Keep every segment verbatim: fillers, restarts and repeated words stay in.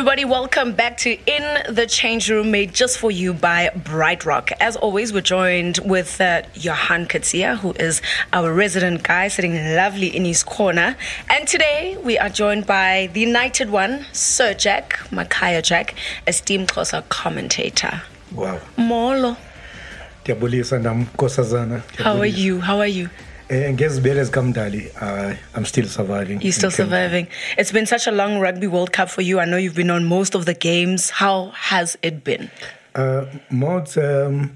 everybody. Welcome back to In the Change Room, made just for you by Bright Rock. As always, we're joined with uh, Johan Katsia, who is our resident guy, sitting lovely in his corner. And today, we are joined by the United One, Sir Jack, Makaya Jack, esteemed Xhosa commentator. Wow. Molo. How are you? How are you? And guess uh, I'm still surviving. You're still surviving. It's been such a long Rugby World Cup for you. I know you've been on most of the games. How has it been? Uh, Mods, um,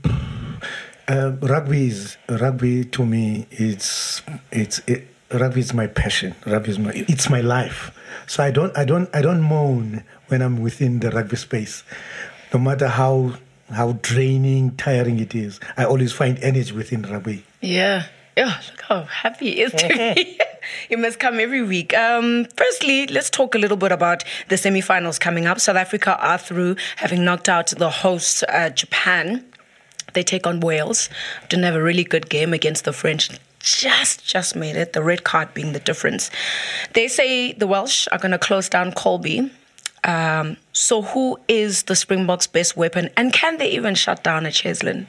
uh, rugby is rugby to me. It's it's it, rugby is my passion. Rugby is my it's my life. So I don't I don't I don't moan when I'm within the rugby space, no matter how how draining, tiring it is. I always find energy within rugby. Yeah. Oh, look how happy he is to be. You must come every week. Um, firstly, let's talk a little bit about the semi-finals coming up. South Africa are through, having knocked out the host, uh, Japan. They take on Wales. Didn't have a really good game against the French. Just, just made it. The red card being the difference. They say the Welsh are going to close down Colby. Um, so who is the Springboks' best weapon? And can they even shut down a Cheslin?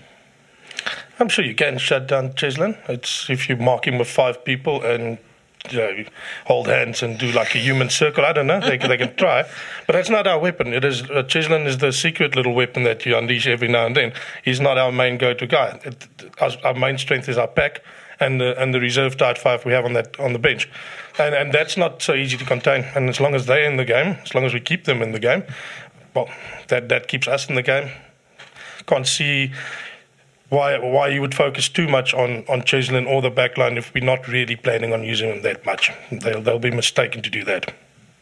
I'm sure you can shut down Cheslin. It's if you mark him with five people and you know, hold hands and do like a human circle. I don't know. They, they can try, but that's not our weapon. It is uh, Cheslin is the secret little weapon that you unleash every now and then. He's not our main go-to guy. It, our, our main strength is our pack and the and the reserve tight five we have on that on the bench, and and that's not so easy to contain. And as long as they're in the game, as long as we keep them in the game, well, that that keeps us in the game. Can't see Why why you would focus too much on, on Cheslin or the backline if we're not really planning on using them that much. They'll they'll be mistaken to do that.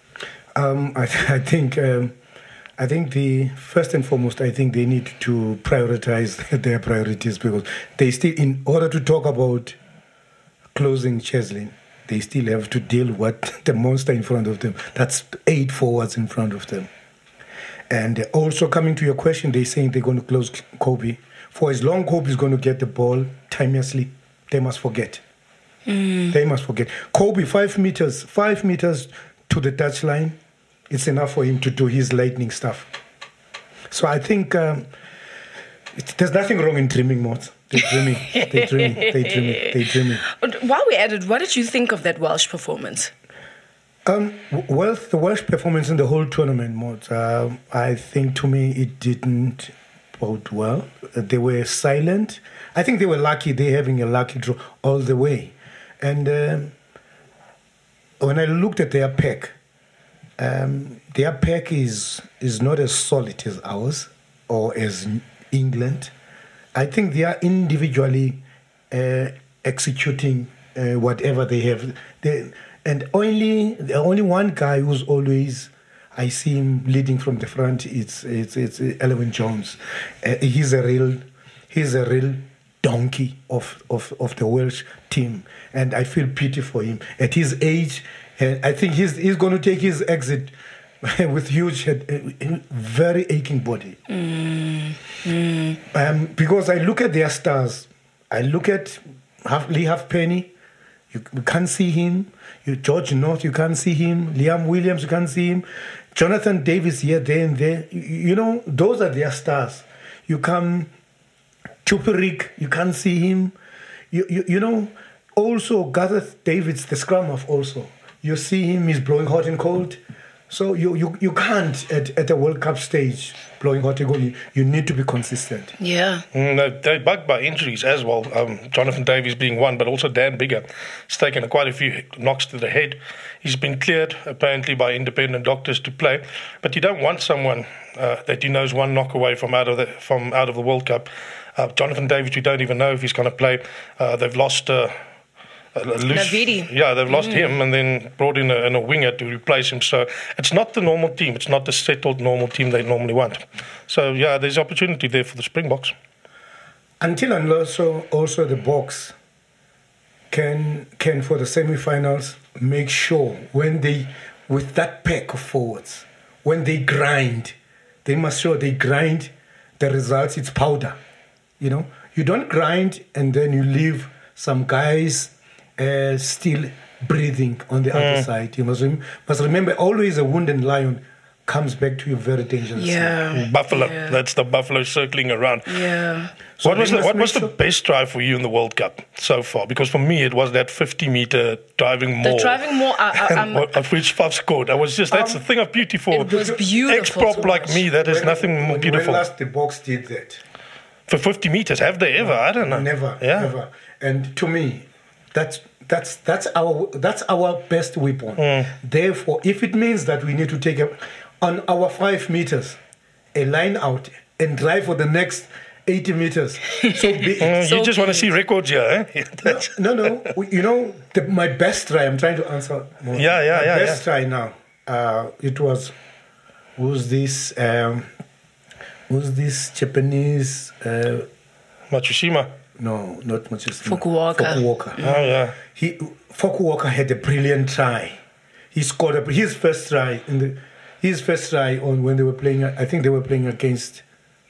Um, I, I think um, I think the first and foremost, I think they need to prioritize their priorities, because they still, in order to talk about closing Cheslin, they still have to deal with the monster in front of them. That's eight forwards in front of them. And also coming to your question, they're saying they're going to close Kobe. For as long Kobe is going to get the ball timelessly, they must forget. Mm. They must forget. Kobe, five meters, five meters to the touchline, it's enough for him to do his lightning stuff. So I think um, it, there's nothing wrong in dreaming, Mods. They're dreaming, they're dreaming, they're dreaming, they're dreaming. While we're at it, what did you think of that Welsh performance? Um, well, the Welsh performance in the whole tournament, Mods, uh, I think to me it didn't bode well. They were silent. I think they were lucky. They're having a lucky draw all the way. And um, when I looked at their pack, um, their pack is is not as solid as ours or as England. I think they are individually uh, executing uh, whatever they have. They, and only the only one guy who's always, I see him leading from the front. It's it's it's Elwyn Jones. Uh, he's a real he's a real donkey of, of, of the Welsh team, and I feel pity for him at his age. And I think he's he's going to take his exit with huge head, uh, very aching body. Mm. Mm. Um, because I look at their stars. I look at Lee Halfpenny. You, you can't see him. You, George North, you can't see him. Liam Williams, you can't see him. Jonathan Davis here, there and there. You, you know, those are their stars. You come, Tuperik, you can't see him. You, you you know, also Gareth Davids, the scrum half also. You see him, he's blowing hot and cold. So you, you, you can't, at, at a World Cup stage, blowing hot and cold. You, you need to be consistent. Yeah. Mm, they're bugged by injuries as well. Um, Jonathan Davies being one, but also Dan Biggar. He's taken quite a few knocks to the head. He's been cleared, apparently, by independent doctors to play. But you don't want someone uh, that you know is one knock away from out of the, from out of the World Cup. Uh, Jonathan Davies, we don't even know if he's going to play. Uh, they've lost... Uh, Uh, loose, yeah, they've lost mm. him and then brought in a, in a winger to replace him. So it's not the normal team. It's not the settled normal team they normally want. So, yeah, there's opportunity there for the Springboks. Until and also, also the Boks can, can, for the semi-finals, make sure when they, with that pack of forwards, when they grind, they must show they grind the results. It's powder, you know. You don't grind and then you leave some guys Uh, still breathing on the mm. other side. You must, rem- must remember, always a wounded lion comes back to you very dangerous. Yeah. Buffalo. Yeah. That's the Buffalo circling around. Yeah. So what was they the, must what make was the sure- best drive for you in the World Cup so far? Because for me, it was that fifty meter driving The more. driving more, I, I, and I'm, what- of which I've scored. I was just that's Um, the thing of beauty for it was beautiful ex-prop to like watch. me. That is When- nothing more when- beautiful. When last the box did that? For fifty meters, have they ever? I don't know. Never, Yeah. never. And to me, that's that's that's our that's our best weapon. Mm. Therefore, if it means that we need to take a, on our five meters a line out and drive for the next eighty meters, so be it. Mm, So you just want to be see records here, eh? That's- No, no. we- You know, the, my best try. I'm trying to answer. More. Yeah, yeah, my yeah, Best try now. Uh, it was who's this? Um, who's this Japanese? Uh, Matsushima. no, not much. Fukuoka. Fukuoka. Oh yeah. He Fukuoka had a brilliant try. He scored a, his first try in the his first try on when they were playing. I think they were playing against.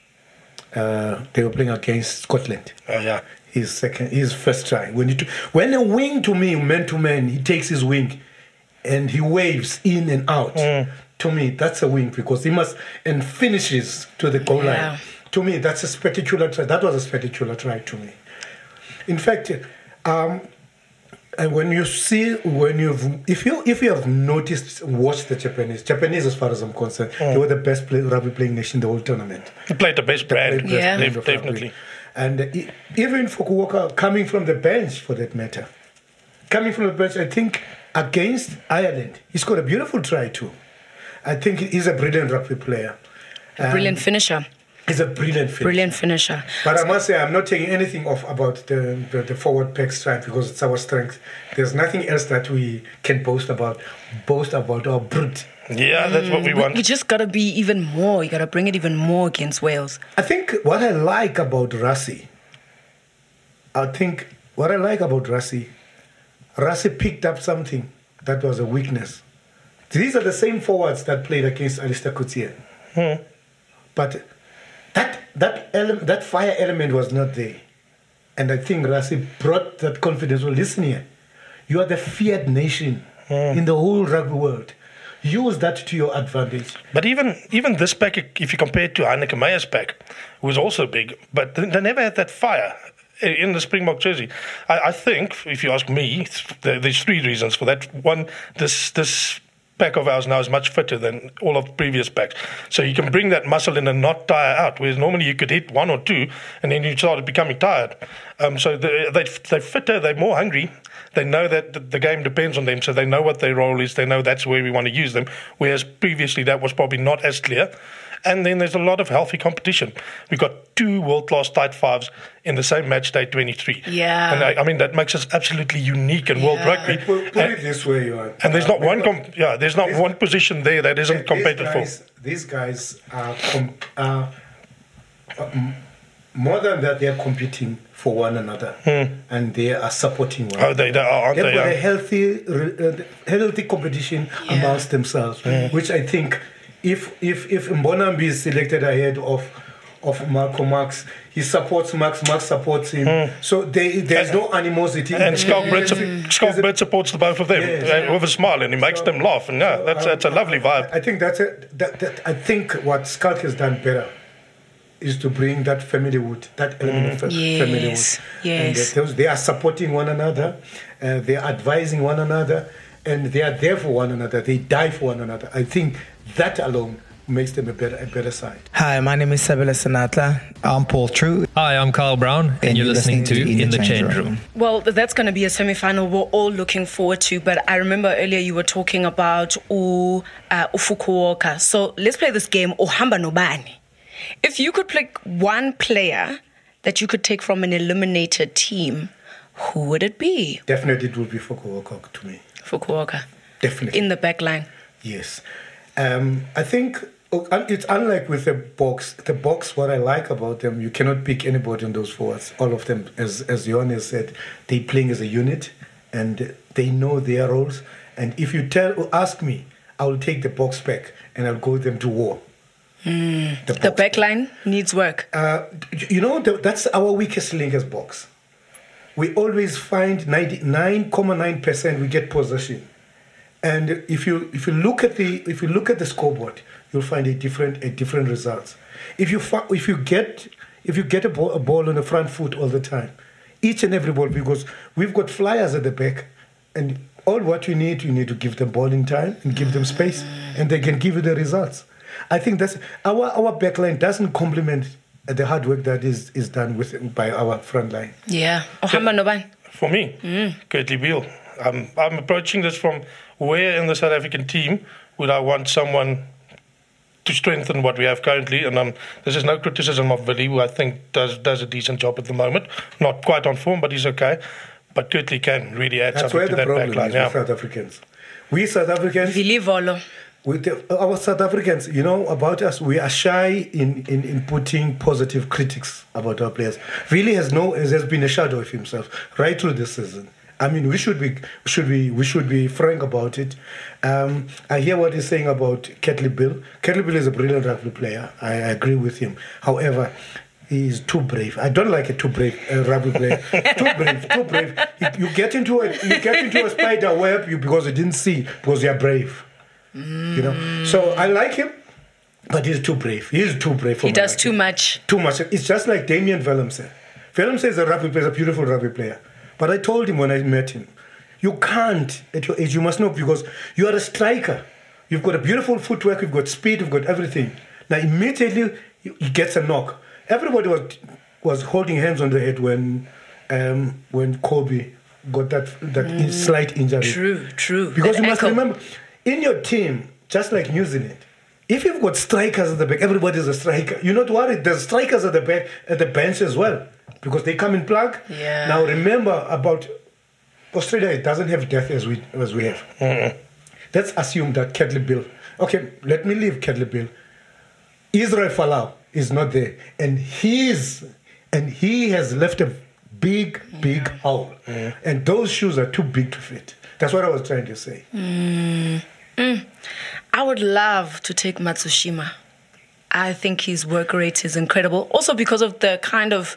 Uh, they were playing against Scotland. Oh yeah. His second, his first try. When he t- when a wing to me, man to man, he takes his wing, and he waves in and out. To me, that's a wing because he must and finishes to the goal Yeah. line. To me, that's a spectacular try. That was a spectacular try to me. In fact, um, and when you see when you've if you if you have noticed, watch the Japanese. Japanese, as far as I'm concerned, they were the best play, rugby playing nation in the whole tournament. He played the best brand. Played Yeah. best Def- brand of rugby. definitely. And uh, e- even Fukuoka coming from the bench, for that matter, coming from the bench, I think against Ireland, he scored a beautiful try too. I think he's a brilliant rugby player. Um, brilliant finisher. He's a brilliant finisher. Brilliant finisher. But I must say, I'm not taking anything off about the, the, the forward pack strike because it's our strength. There's nothing else that we can boast about. Boast about our brute. Yeah, that's what we But want. you just gotta be even more. You gotta bring it even more against Wales. I think what I like about Rassie, I think what I like about Rassie, Rassie picked up something that was a weakness. These are the same forwards that played against Alistair Coetzee. Hmm. But that that element, that fire element was not there. And I think Rassie brought that confidence. Well, listen here, you are the feared nation in the whole rugby world. Use that to your advantage. But even even this pack, if you compare it to Heineke Meyer's pack, who was also big, but they they never had that fire in the Springbok jersey. I, I think, if you ask me, there- there's three reasons for that. One, this this pack of ours now is much fitter than all of the previous packs. So you can bring that muscle in and not tire out, whereas normally you could hit one or two and then you started becoming tired. Um, so they, they, they're fitter, they're more hungry. They know that the- the game depends on them, so they know what their role is. They know that's where we want to use them, whereas previously that was probably not as clear. And then there's a lot of healthy competition. We've got two world-class tight fives in the same match day twenty-three. Yeah. And I, I mean, that makes us absolutely unique in world Yeah. rugby. Put, put And- it this way, you are. and there's uh, not one, because com- yeah, there's not these- one position there that isn't these competed for. guys, These guys are, com- are uh, m- more than that. They are competing for one another, and they are supporting one. Hmm. Oh, they, they are, aren't They've they? got a Yeah. healthy, re- uh, healthy competition Yeah. amongst themselves, which I think, if if if Mbonambi is selected ahead of of Marco Max, he supports Max, Max supports him. So they, there's no animosity. Hmm. And Schalk Brett, Schalk Brett supports the both of them Yes. uh, with a smile, and he makes So- them laugh. And yeah, that's that's a lovely vibe. I think that's a, that, that I think what Schalk has done better is to bring that familyhood, that element of fa- Yes, familyhood. And yes. those, they are supporting one another, uh, they are advising one another, and they are there for one another. They die for one another. I think that alone makes them a better, a better side. Hi, my name is Sabila Sanatla. I'm Paul True. Hi, I'm Carl Brown, and, you're listening, to In the Change Room. Well, that's going to be a semi-final we're all looking forward to. But I remember earlier you were talking about U uh, Fukuoka. So let's play this game, Ohamba Nobani. If you could pick one player that you could take from an eliminated team, who would it be? Definitely it will be Fukuoka to me. Fukuoka. Definitely. In the back line. Yes. Um, I think oh, un- it's unlike with the box. The box, what I like about them, you cannot pick anybody on those forwards. All of them, as as Johannes said, they playing as a unit and they know their roles. And if you tell or ask me, I will take the box back and I'll go with them to war. Mm, the, The box back line needs work. uh, you know, the, that's our weakest link as box. We always find ninety-nine point nine percent we get possession. And if you if you look at the if you look at the scoreboard, you'll find a different a different results. If you fa- if you get if you get a ball, a ball on the front foot all the time, each and every ball, because we've got flyers at the back, and all what you need, you need to give them ball in time and give them space, and they can give you the results. I think that's our our back line doesn't complement the hard work that is, is done with by our front line. Yeah. Ohamba nobani? For me, mm. Kurtley Beale. I'm, I'm approaching this from where in the South African team would I want someone to strengthen what we have currently. And um, this is no criticism of Willie, who I think does does a decent job at the moment. Not quite on form, but he's okay. But Kurtley can really add That's something to that back That's where the problem line. is Yeah. with South Africans. We South Africans... Willie Volo. With the, our South Africans, you know, about us, we are shy in, in, in putting positive critics about our players. Really has no has been a shadow of himself right through this season. I mean, we should be should be we should be frank about it. Um, I hear what he's saying about Kurtley Beale. Kurtley Beale is a brilliant rugby player. I, I agree with him. However, he's too brave. I don't like a too brave uh, rugby player. Too brave, too brave. You, you get into a you get into a spider web you because you didn't see because you're brave. Mm. You know, so I like him, but he's too brave. He's too brave for me. He does too much. Too much. It's just like Damien Willemse. Willemse is a rugby player, a beautiful rugby player. But I told him when I met him, you can't at your age. You must know because you are a striker. You've got a beautiful footwork. You've got speed. You've got everything. Now immediately he gets a knock. Everybody was was holding hands on the head when um, when Kobe got that that mm. slight injury. True, true. Because that you must echo. remember. In your team, just like New Zealand, if you've got strikers at the back, everybody's a striker. You're not worried. There's strikers at the back, at the bench as well, because they come in plug. Yeah. Now remember about Australia. It doesn't have depth as we as we have. Mm-hmm. Let's assume that Kurtley Beale. Okay, let me leave Kurtley Beale. Israel Folau is not there, and he's and he has left a big, big yeah. hole, mm-hmm. and those shoes are too big to fit. That's what I was trying to say. Mm. Mm. I would love to take Matsushima. I think his work rate is incredible. Also because of the kind of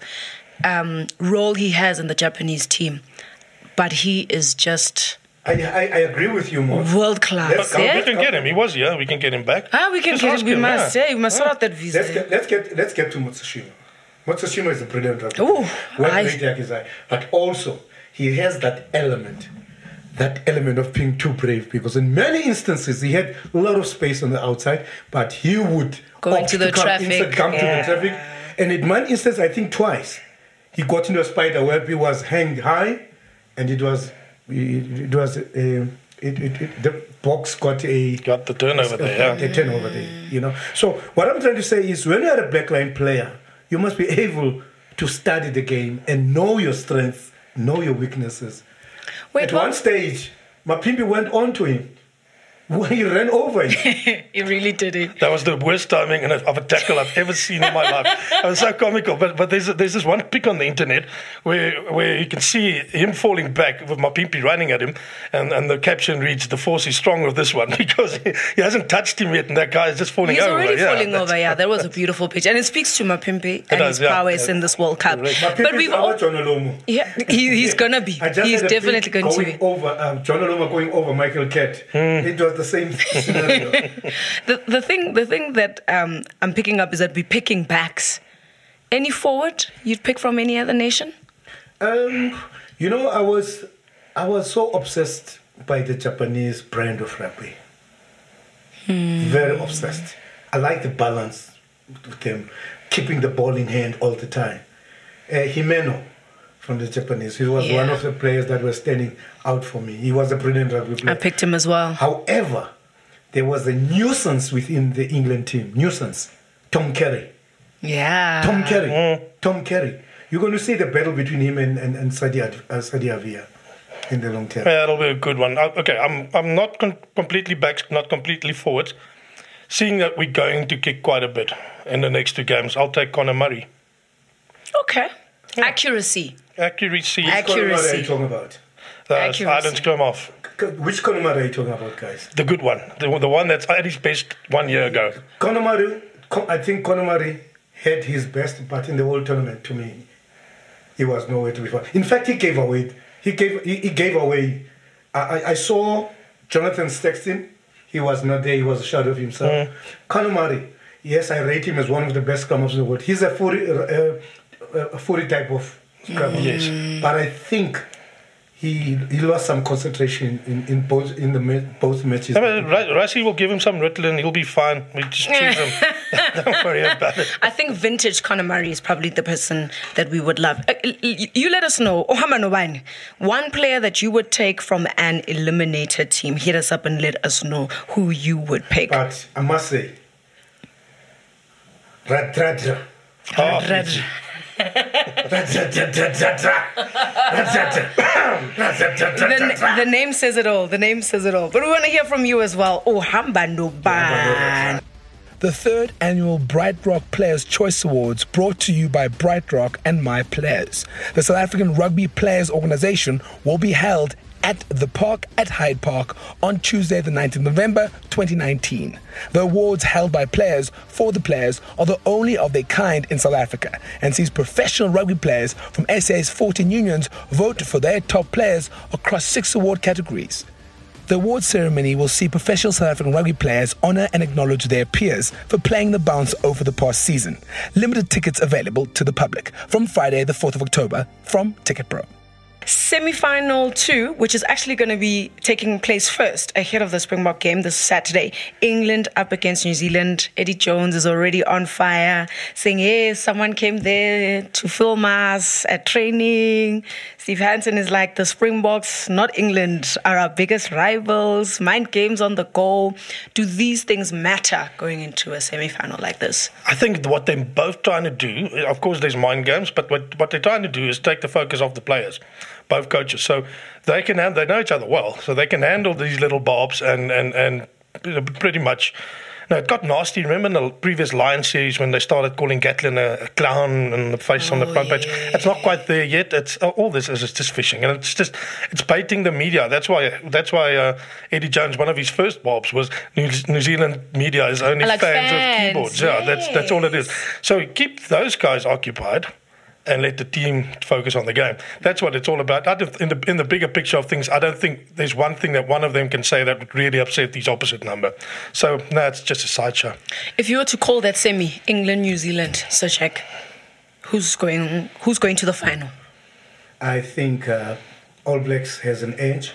um, role he has in the Japanese team. But he is just... I, I, I agree with you, Mo. World class. But, yeah? We can get him. He was here. We can get him back. Ah, we can Just get ask him. We him, must. yeah. Yeah, we must sort out that visa. Let's get, let's get, let's get to Matsushima. Matsushima is a brilliant rugby Ooh, player. One I- great Yakuza. But also, he has that element. That element of being too brave, because in many instances he had a lot of space on the outside, but he would Go opt into the to come traffic, inside, come yeah. to the traffic. And in one instance, I think twice, he got into a spider web. He was hanged high, and it was it, it was a, it, it, it, the box got a Got the turnover a, there, yeah. a turnover there. You know. So what I'm trying to say is, when you're a backline player, you must be able to study the game and know your strengths, know your weaknesses. Wait, At what? one stage, Mapimpi went on to him. He ran over him. He really did it. That was the worst timing of a tackle I've ever seen in my life. It was so comical. But but there's there's this one pic on the internet where where you can see him falling back with Mapimpi running at him, and, and the caption reads, "The force is strong with this one," because he, he hasn't touched him yet, and that guy is just falling He's over. already yeah, falling that's- over, yeah. That was a beautiful pitch. And it speaks to Mapimpi and does, his yeah. prowess in this World Cup. Mapimpi But we've is our all... John Olomo. Yeah, he, he's going to be. I just He's had a definitely pic going to going be. over um, John Oloma going over Michael Kett. It was the same scenario. the the thing the thing that um, I'm picking up is that we're picking backs. Any forward you'd pick from any other nation? Um, you know, I was I was so obsessed by the Japanese brand of rugby. Very obsessed. I like the balance with them, keeping the ball in hand all the time. Uh, Himeno from the Japanese, he was Yeah. one of the players that was standing out for me. He was a brilliant rugby player. I picked him as well. However, there was a nuisance within the England team. Nuisance. Tom Kerry. Yeah. Tom Kerry. Tom Kerry. You're going to see the battle between him and, and, and Sadi, uh, Sadi Avia in the long term. Yeah, that'll be a good one. Uh, Okay, I'm I'm not con- completely back, not completely forward. Seeing that we're going to kick quite a bit in the next two games, I'll take Conor Murray. Okay. Accuracy. Accuracy. Ac- Conor Murray are accuracy. you talking about? Uh, accuracy. Ireland scrum off. C- Which Conor Murray are you talking about, guys? The good one. The, the one that's at his best one year ago. Conor Murray, Co- I think Conor Murray had his best, but in the whole tournament, to me, he was nowhere to be found. In fact, he gave away. He gave. He, he gave away. I, I, I saw Jonathan Sexton. he was not there. He was a shadow of himself. Mm. Conor Murray, yes, I rate him as one of the best scrummers in the world. He's a forty, uh, a forty type of scrummer. Yes. But I think he he lost some concentration in, in both in the both matches. I mean, Rassie will give him some Ritalin. He'll be fine. We just choose him. Don't worry about it. I think vintage Conor Murray is probably the person that we would love. Uh, you let us know, one player that you would take from an eliminated team. Hit us up and let us know who you would pick. But I must say, Radradra. Oh, the, the name says it all. The name says it all. But we want to hear from you as well. Oh, Hamba no ban. The third annual Bright Rock Players' Choice Awards, brought to you by Bright Rock and My Players. The South African Rugby Players Organisation will be held at the Park at Hyde Park on Tuesday, the ninth of November, twenty nineteen. The awards held by players for the players are the only of their kind in South Africa and sees professional rugby players from S A's fourteen unions vote for their top players across six award categories. The awards ceremony will see professional South African rugby players honour and acknowledge their peers for playing the bounce over the past season. Limited tickets available to the public from Friday, the fourth of October from TicketPro. Semi-final two, which is actually going to be taking place first ahead of the Springbok game this Saturday. England up against New Zealand. Eddie Jones is already on fire, saying, hey, someone came there to film us at training. Steve Hansen is like, the Springboks, not England, are our biggest rivals. Mind games on the go. Do these things matter going into a semi-final like this? I think what they're both trying to do, of course there's mind games, but what, what they're trying to do is take the focus off the players, both coaches. So they can hand, they know each other well, so they can handle these little bobs and, and, and pretty much. No, it got nasty. Remember in the previous Lions series when they started calling Gatlin a, a clown and the face oh, on the front yeah. page? It's not quite there yet. It's all this is just fishing, and it's just it's baiting the media. That's why that's why uh, Eddie Jones, one of his first bobs was New, New Zealand media is only like fans, fans of keyboards. yes. Yeah, that's that's all it is. So keep those guys occupied and let the team focus on the game. That's what it's all about. I don't, in the in the bigger picture of things, I don't think there's one thing that one of them can say that would really upset these opposite number. So, no, it's just a sideshow. If you were to call that semi, England, New Zealand, so check, who's going, who's going to the final? I think uh, All Blacks has an edge.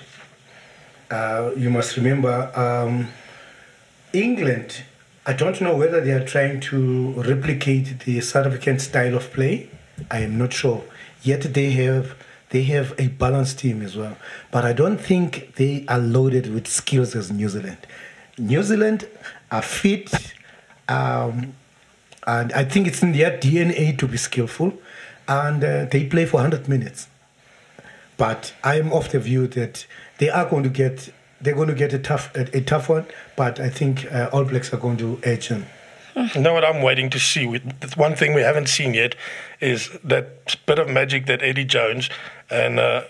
Uh, you must remember, um, England, I don't know whether they are trying to replicate the South African style of play. I am not sure. Yet they have they have a balanced team as well. But I don't think they are loaded with skills as New Zealand. New Zealand are fit, um, and I think it's in their D N A to be skillful, and uh, they play for one hundred minutes. But I am of the view that they are going to get they're going to get a tough a, a tough one. But I think uh, All Blacks are going to edge them. You know what I'm waiting to see? One thing we haven't seen yet is that bit of magic that Eddie Jones and, uh,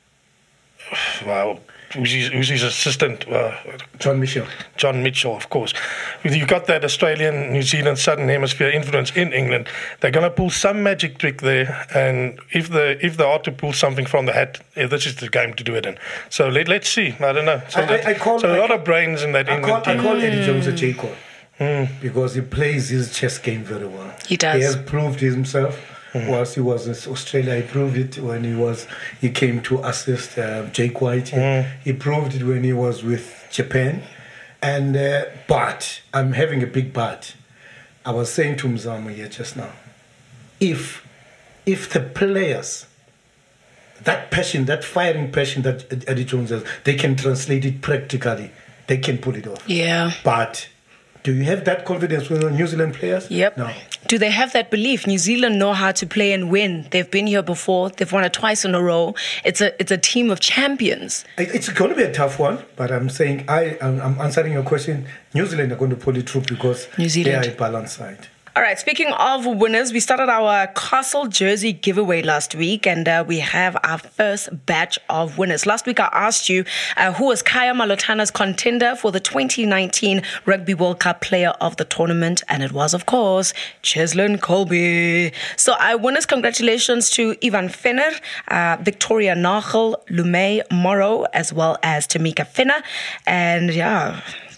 well, who's his, who's his assistant? Uh, John Mitchell. John Mitchell, of course. You've got that Australian, New Zealand, Southern Hemisphere influence in England. They're going to pull some magic trick there, and if they if they are to pull something from the hat, yeah, this is the game to do it in. So let, let's see. I don't know. So, I, I, I call, so a I lot call, of brains in that I England call, team. I call Eddie Jones a J-Cole. Mm. Because he plays his chess game very well. He does. He has proved himself. Mm. Whilst he was in Australia, he proved it when he was he came to assist uh, Jake White. Mm. He proved it when he was with Japan. And uh, but I'm having a big but. I was saying to Mzamo here just now, if if the players, that passion, that firing passion that Eddie Jones has, they can translate it practically. They can pull it off. Yeah. But do you have that confidence with the New Zealand players? Yep. No. Do they have that belief? New Zealand know how to play and win. They've been here before. They've won it twice in a row. It's a it's a team of champions. It's going to be a tough one, but I'm saying I I'm, I'm answering your question. New Zealand are going to pull it through because New Zealand. they are a balanced side. All right, speaking of winners, we started our Castle jersey giveaway last week, and uh, we have our first batch of winners. Last week, I asked you uh, who was Kaya Malotana's contender for the twenty nineteen Rugby World Cup Player of the Tournament, and it was, of course, Cheslin Kolbe. So our winners, congratulations to Ivan Fenner, uh, Victoria Nagel, Lumei Morrow, as well as Tamika Finner. And yeah,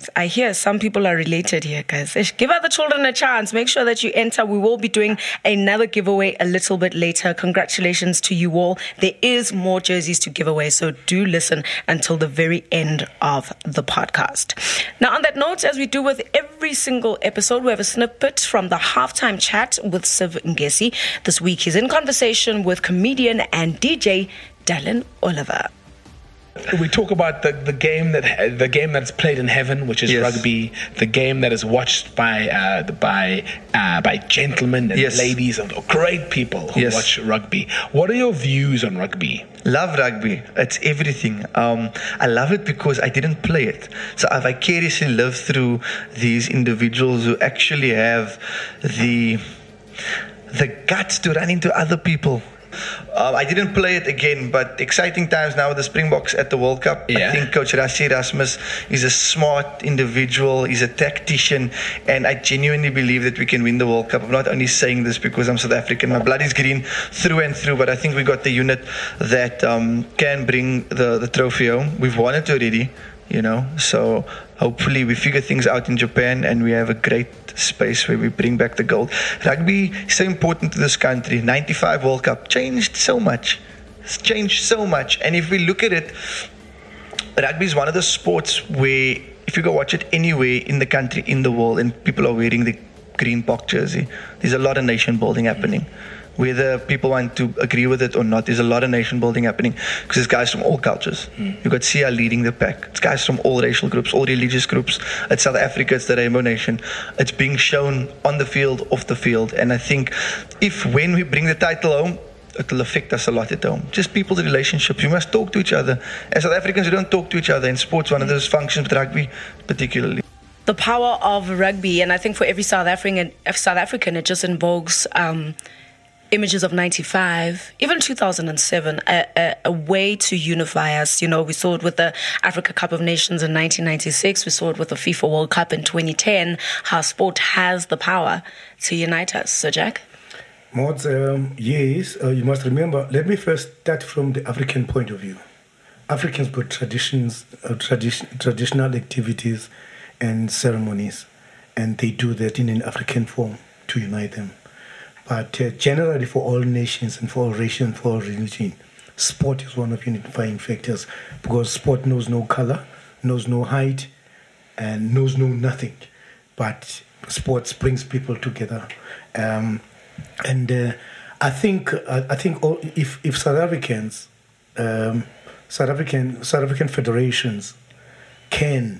I hear some people are related here, guys. Give other children a chance. Make sure that you enter. We will be doing another giveaway a little bit later. Congratulations to you all. There is more jerseys to give away, so do listen until the very end of the podcast. Now, on that note, as we do with every single episode, we have a snippet from the halftime chat with Siv Ngesi. This week, he's in conversation with comedian and D J Dylan Oliver. We talk about the, the game that the game that's played in heaven, which is yes. rugby. The game that is watched by uh, by uh, by gentlemen and yes. ladies and great people who yes. watch rugby. What are your views on rugby? Love rugby. It's everything. Um, I love it because I didn't play it, so I vicariously live through these individuals who actually have the the guts to run into other people. Um, I didn't play it again, but exciting times now with the Springboks at the World Cup. Yeah. I think Coach Rassie Erasmus is a smart individual. He's a tactician, and I genuinely believe that we can win the World Cup. I'm not only saying this because I'm South African. My blood is green through and through, but I think we got the unit that um, can bring the, the trophy home. We've won it already, you know, so hopefully we figure things out in Japan and we have a great space where we bring back the gold. Rugby is so important to this country. ninety-five World Cup changed so much. It's changed so much. And if we look at it, rugby is one of the sports where if you go watch it anywhere in the country, in the world, and people are wearing the green Bok jersey, there's a lot of nation building happening. Whether people want to agree with it or not, there's a lot of nation building happening because there's guys from all cultures. Mm. You've got Sia leading the pack. It's guys from all racial groups, all religious groups. It's South Africa, it's the Rainbow Nation. It's being shown on the field, off the field. And I think if when we bring the title home, it will affect us a lot at home. Just people's relationships. We must talk to each other. As South Africans, we don't talk to each other. In sports, one of those functions, with rugby particularly. The power of rugby, and I think for every South African, South African, it just invokes Um, images of ninety-five, even two thousand seven, a, a, a way to unify us. You know, we saw it with the Africa Cup of Nations in nineteen ninety-six. We saw it with the FIFA World Cup in twenty ten, how sport has the power to unite us. So, Jack? Mods, um, yes, uh, you must remember, let me first start from the African point of view. Africans put traditions, uh, tradition, traditional activities and ceremonies, and they do that in an African form to unite them. But uh, generally for all nations and for all races and for all religion, sport is one of unifying factors because sport knows no color, knows no height, and knows no nothing. But sports brings people together. Um, and uh, I think uh, I think all, if if South Africans, um, South African South African federations can,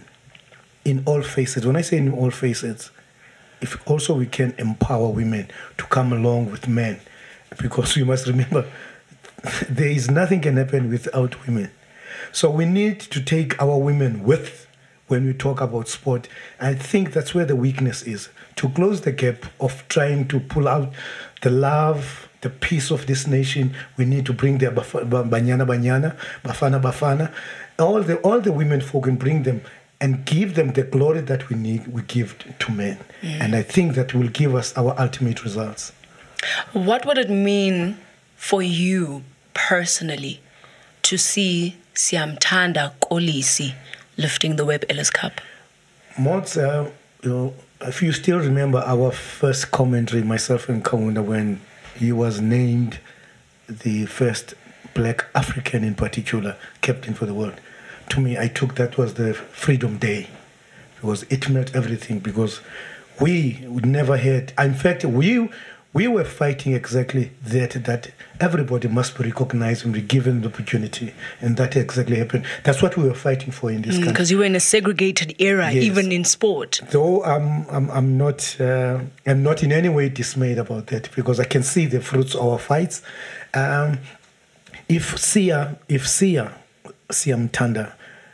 in all facets, when I say in all facets, if also we can empower women to come along with men, because we must remember there is nothing can happen without women. So we need to take our women with when we talk about sport. I think that's where the weakness is, to close the gap of trying to pull out the love, the peace of this nation. We need to bring the Banyana Banyana, Bafana Bafana, all the all the women folk and bring them and give them the glory that we need, we give to men. Mm. And I think that will give us our ultimate results. What would it mean for you personally to see Siyamthanda Kolisi lifting the Webb Ellis Cup? Mods, uh, you know, if you still remember our first commentary, myself and Kaunda, when he was named the first black African in particular captain for the world, to me, I took that was the Freedom Day, because it meant everything, because we never had, in fact, we we were fighting exactly that, that everybody must be recognized and be given the opportunity, and that exactly happened. That's what we were fighting for in this mm, country. Because you were in a segregated era, yes. Even in sport. Though I'm, I'm, I'm not, uh, I'm not in any way dismayed about that, because I can see the fruits of our fights. Um, if Sia, if Sia, Siyamthanda,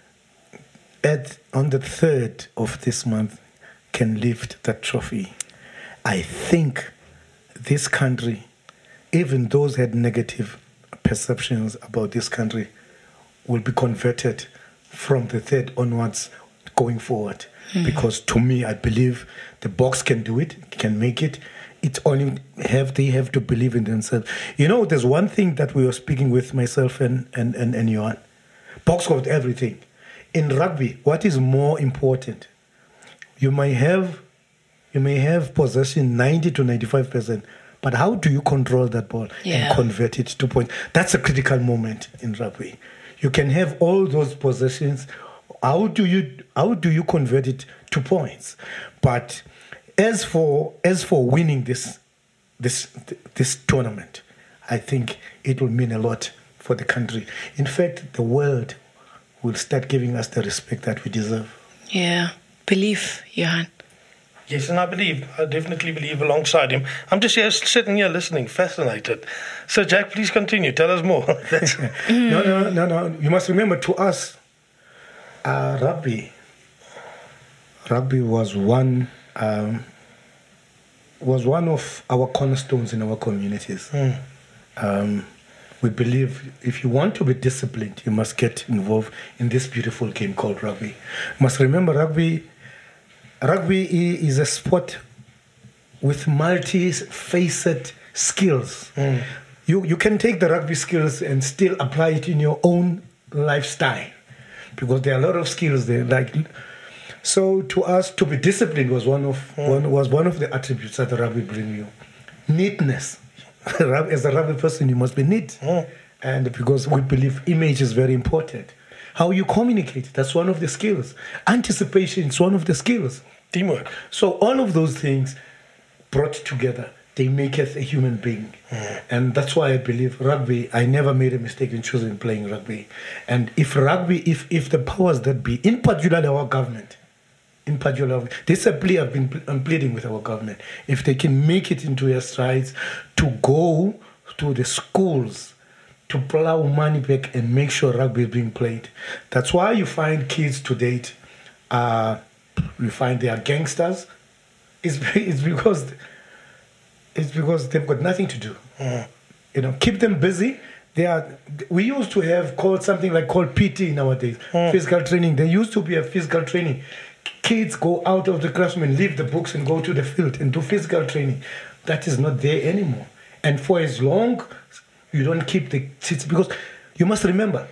at on the third of this month, can lift that trophy, I think this country, even those who had negative perceptions about this country, will be converted from the third onwards going forward. Mm-hmm. Because to me, I believe the Boks can do it, can make it. It's only have they have to believe in themselves. You know, there's one thing that we were speaking with myself and and and, and Johan. Boks got everything. In rugby, what is more important you may have you may have possession ninety to ninety-five percent, but how do you control that ball Yeah. and convert it to points? That's a critical moment in rugby. You can have all those possessions. How do you how do you convert it to points? But as for as for winning this this this tournament, I think it will mean a lot for the country. In fact, the world will start giving us the respect that we deserve. Yeah. Belief, Johan. Yes, and I believe, I definitely believe alongside him. I'm just here sitting here listening, fascinated. So, Jack, please continue. Tell us more. That's, No, no, no, no. You must remember, to us, uh, rugby, rugby was one um, was one of our cornerstones in our communities. Mm. Um, we believe if you want to be disciplined, you must get involved in this beautiful game called rugby. You must remember, rugby, rugby i- is a sport with multi-facet skills. Mm. You you can take the rugby skills and still apply it in your own lifestyle, because there are a lot of skills there. Like, so to us, to be disciplined was one of Mm. one was one of the attributes that the rugby bring you. Neatness. As a rugby person, you must be neat, Mm. and because we believe image is very important. How you communicate, that's one of the skills. Anticipation is one of the skills. teamwork. So all of those things brought together, they make us a human being. Mm. And that's why I believe rugby, I never made a mistake in choosing playing rugby. And if rugby, if, if the powers that be, in particular our government, in particular, this is a plea I've been I'm pleading with our government, if they can make it into their strides to go to the schools, to plow money back and make sure rugby is being played. That's why you find kids to date, uh, you find they are gangsters. It's, it's because it's because they've got nothing to do. Mm. You know, keep them busy. They are. We used to have called something like called P T nowadays, Mm. physical training. There used to be a physical training. Kids go out of the classroom and leave the books and go to the field and do physical training. That is not there anymore. And for as long you don't keep the kids, because you must remember,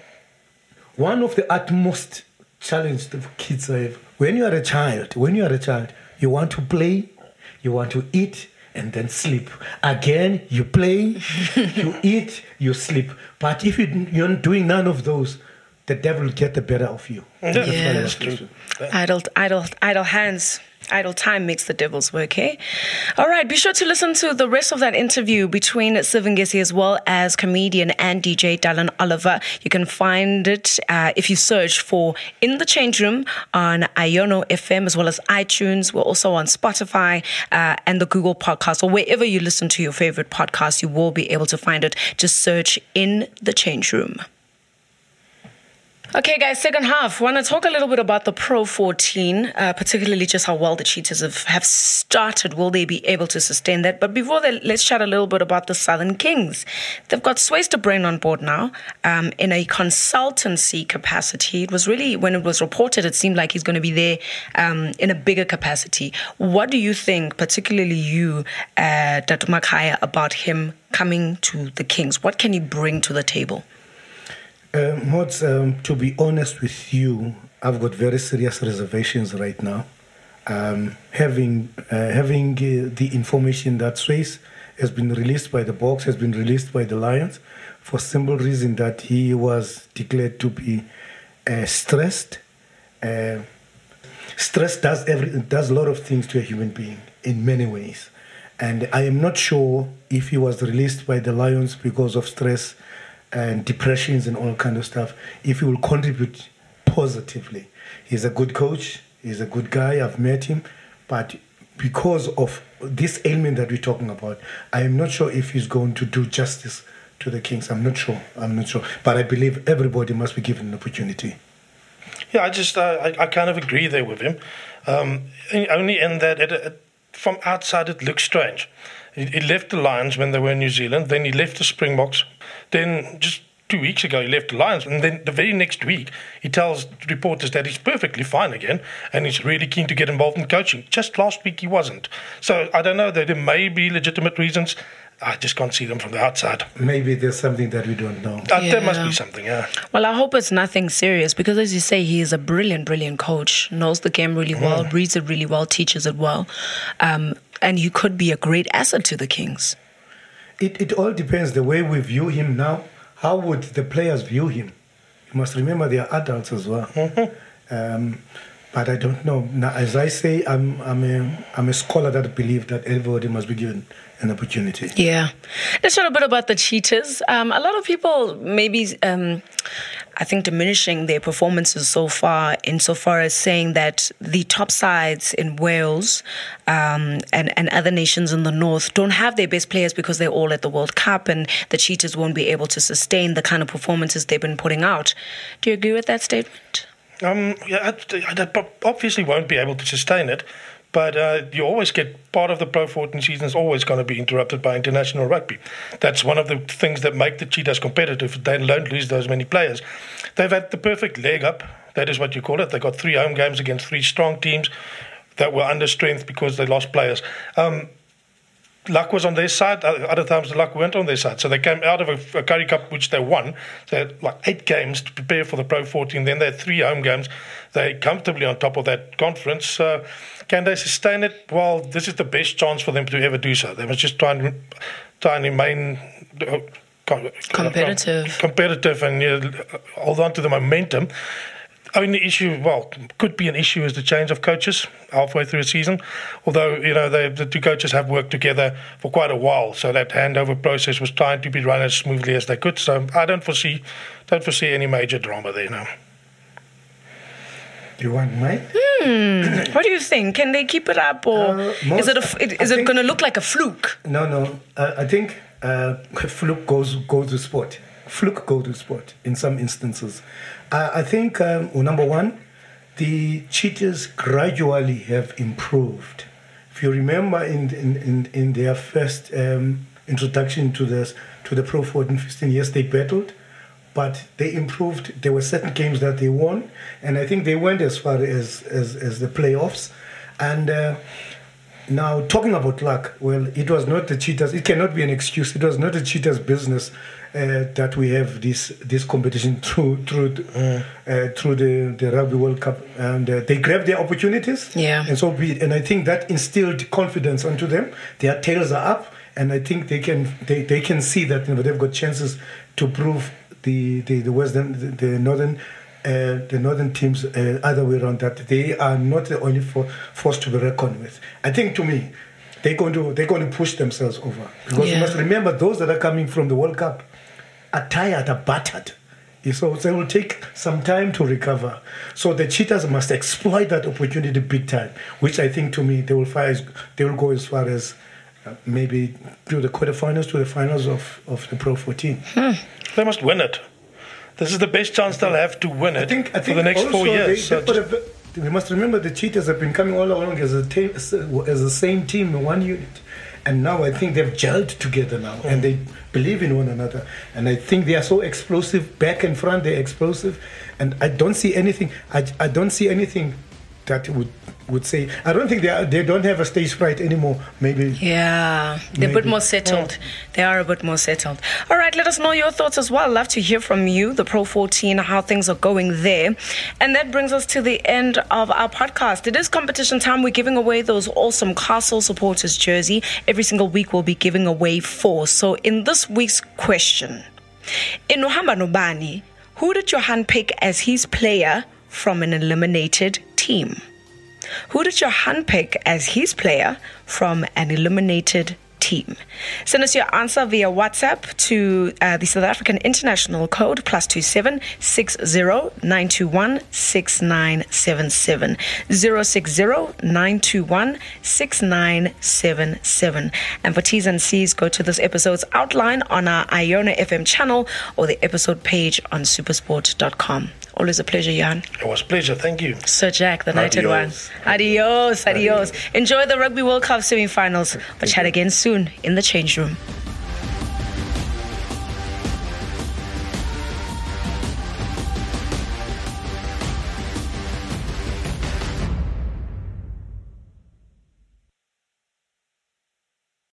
one of the utmost challenge the kids have, when you are a child, when you are a child, you want to play, you want to eat, and then sleep. Again, you play, you eat, you sleep. But if you, you're not doing none of those, the devil will get the better of you. Yeah, That's what I that's was true. Idle, idle, idle hands. Idle time makes the devil's work, eh? All right, be sure to listen to the rest of that interview between Sivangesi as well as comedian and D J Dylan Oliver. You can find it uh, if you search for In the Change Room on Iono F M as well as iTunes. We're also on Spotify uh, and the Google Podcast, or wherever you listen to your favorite podcast, you will be able to find it. Just search In the Change Room. Okay, guys, second half. Want to talk a little bit about the Pro fourteen, uh, particularly just how well the Cheetahs have, have started. Will they be able to sustain that? But before that, let's chat a little bit about the Southern Kings. They've got Swayze de Bruin on board now um, in a consultancy capacity. It was really, when it was reported, it seemed like he's going to be there um, in a bigger capacity. What do you think, particularly you, uh, Datu Makhaya, about him coming to the Kings? What can he bring to the table? Uh, Mods, um, to be honest with you, I've got very serious reservations right now. Um, having uh, having uh, the information that Swayze has been released by the Boks, has been released by the Lions, for simple reason that he was declared to be uh, stressed. Uh, stress does every does a lot of things to a human being in many ways, and I am not sure if he was released by the Lions because of stress and depressions and all kind of stuff, if he will contribute positively. He's a good coach, he's a good guy, I've met him, but because of this ailment that we're talking about, I am not sure if he's going to do justice to the Kings. I'm not sure, I'm not sure. But I believe everybody must be given an opportunity. Yeah, I just, uh, I, I kind of agree there with him. Um, only in that, it, it, from outside, it looks strange. He, he left the Lions when they were in New Zealand, then he left the Springboks. Then just two weeks ago, he left the Lions. And then the very next week, he tells reporters that he's perfectly fine again and he's really keen to get involved in coaching. Just last week, he wasn't. So I don't know, there may be legitimate reasons. I just can't see them from the outside. Maybe there's something that we don't know. Uh, There Yeah. must be something, yeah. Well, I hope it's nothing serious because, as you say, he is a brilliant, brilliant coach, knows the game really well, reads it really well, teaches it well. Um, and he could be a great asset to the Kings. It, it all depends the way we view him now. How would the players view him? You must remember they are adults as well. Um, but I don't know. Now, as I say, I'm I'm a I'm a scholar that believes that everybody must be given an opportunity. Yeah. Let's talk a bit about the Cheetahs. Um, a lot of people maybe, um, I think, diminishing their performances so far, insofar as saying that the top sides in Wales um, and, and other nations in the north don't have their best players because they're all at the World Cup, and the Cheetahs won't be able to sustain the kind of performances they've been putting out. Do you agree with that statement? Um, yeah, I, I obviously won't be able to sustain it, but uh, you always get part of the Pro fourteen season is always going to be interrupted by international rugby. That's one of the things that make the Cheetahs competitive. They don't lose those many players. They've had the perfect leg up. That is what you call it. They got three home games against three strong teams that were under strength because they lost players. Um, luck was on their side. Other times the luck weren't on their side. So they came out of a, a Currie Cup, which they won. They had like eight games to prepare for the Pro fourteen. Then they had three home games. They're comfortably on top of that conference. Uh, can they sustain it? Well, this is the best chance for them to ever do so. They must just try and, try and remain uh, Competitive. competitive and uh, hold on to the momentum. Only issue, well, could be an issue is the change of coaches halfway through a season. Although, you know, they, the two coaches have worked together for quite a while, so that handover process was trying to be run as smoothly as they could. So I don't foresee, don't foresee any major drama there now. Do you want mine? Hmm. What do you think? Can they keep it up, or Uh, is most- it a, I is it think- going to look like a fluke? No, no. Uh, I think uh, fluke goes goes to sport. Fluke goes to sport in some instances. Uh, I think um, well, number one, the Cheetahs gradually have improved. If you remember, in in, in, in their first um, introduction to this to the Pro fourteen fifteen, yes, they battled, but they improved. There were certain games that they won, and I think they went as far as as, as the playoffs, and. Uh, Now, talking about luck, well, it was not the Cheetahs. It cannot be an excuse. It was not the Cheetahs' business uh, that we have this this competition through through uh, uh, through the, the Rugby World Cup, and uh, they grabbed their opportunities. Yeah. And so be it. And I think that instilled confidence onto them. Their tails are up, and I think they can they, they can see that, you know, they've got chances to prove the the, the western the, the northern. Uh, the northern teams, uh, other way around, that they are not the only for, force to be reckoned with. I think, to me, they're going to they're going to push themselves over, because Yeah. you must remember, those that are coming from the World Cup are tired, are battered. So they will take some time to recover. So the Cheetahs must exploit that opportunity big time, which I think, to me, they will fire, they will go as far as uh, maybe to the quarterfinals, to the finals of, of the Pro fourteen. Hmm. They must win it. This is the best chance they'll have to win it I think, I think for the next also four years. They, So they put a, we must remember the Cheetahs have been coming all along as a team, as the same team in one unit, and now I think they've gelled together now, and they believe in one another. And I think they are so explosive back and front. They're explosive, and I don't see anything. I, I don't see anything that would would say. I don't think they are, they don't have a stage fright anymore. Maybe. Yeah, they're a bit Maybe. more settled. They are a bit more settled. All right, let us know your thoughts as well. Love to hear from you, the Pro fourteen, how things are going there. And that brings us to the end of our podcast. It is competition time. We're giving away those awesome Castle supporters jersey. Every single week we'll be giving away four. So in this week's question, in Nohamba Nobani, who did Johan pick as his player from an eliminated team? Who did Johan pick as his player from an eliminated team? Send us your answer via WhatsApp to uh, the South African International Code plus two seven six zero nine two one six nine seven seven zero six zero nine two one six nine seven seven. And for T's and C's, go to this episode's outline on our Iona F M channel or the episode page on supersport dot com. Always a pleasure, Johan. it was a pleasure. Thank you. Sir Jack, the Knighted One. Adios. Adios, adios. Enjoy the Rugby World Cup semi-finals. We'll chat again soon in the change room.